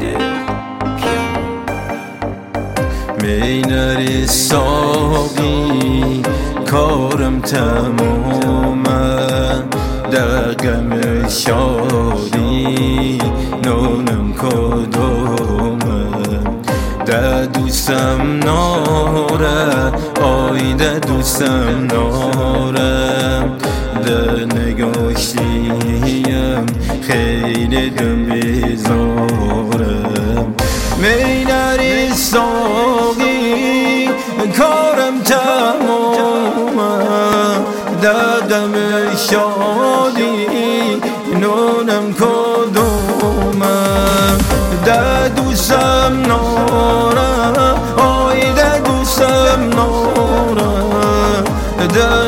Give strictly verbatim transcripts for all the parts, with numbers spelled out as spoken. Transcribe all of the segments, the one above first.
می نری ساقی کارم تمامه، در غم شادی نونم کدومه. در دوستم ناره آی در دوستم ناره، در نگاشتیم خیلی دم بیزارم. می نری ساقی کارم تمامه، در دم شادی نونم کدومه. در دوستم ناره آی در دوستم ناره، در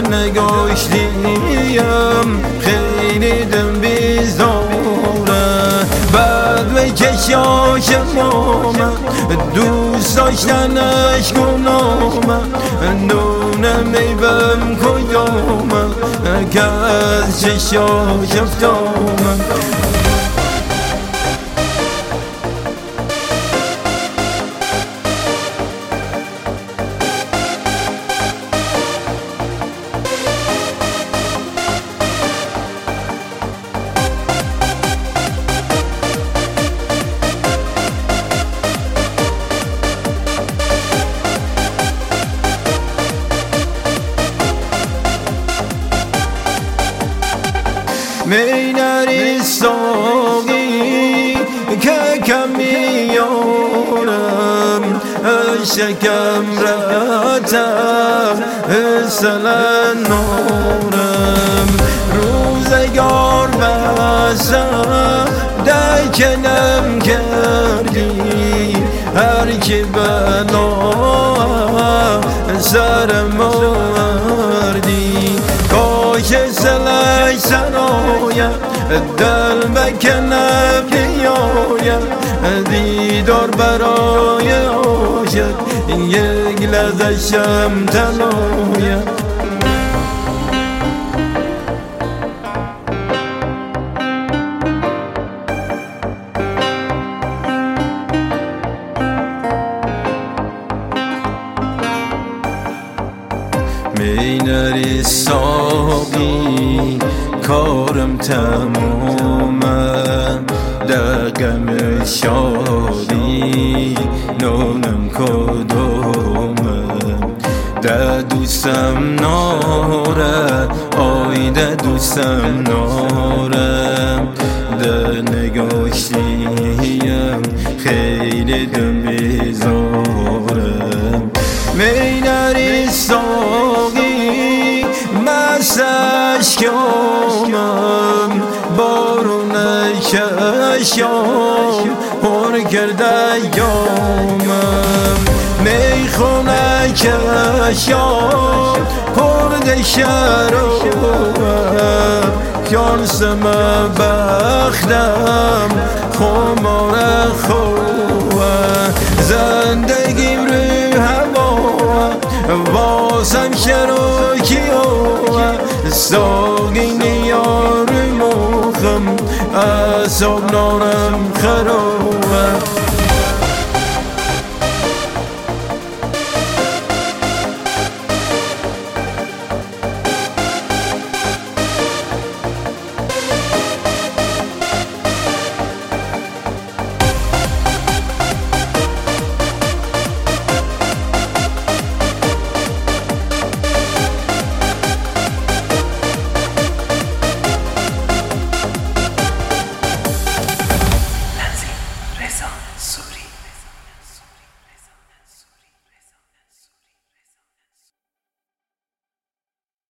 نگاشتیم خیلی دم بیزاره. بعد به چشاشم آمد دوست داشتنش گنامه، نونم میبم کجامه که از چشاش افتامه. می نری ساقی که کم میارم، شکم رتم سلن نارم. روزگار بسم دکنم کردی، هر که بلا سرم آوردی. کاش سلش سرایم دل بکنه بیایم، دیدار برای عاشق یک لحظه شم تنایم. می نری ساقی کارم تمامه، در غم شادی نونم کدومه. در دوستم ناره آی در دوستم ناره، در نگاشتیم خیلی دم بیزارم. می نری ساقی مسش کامم، بارون چشام پر کرده یامم. می خونه چشام پرده شرابم، شانسم بختم خمار خوبم. زندگیم روی هوا بازم شروکی ها، ساقی نیار مخم اصاب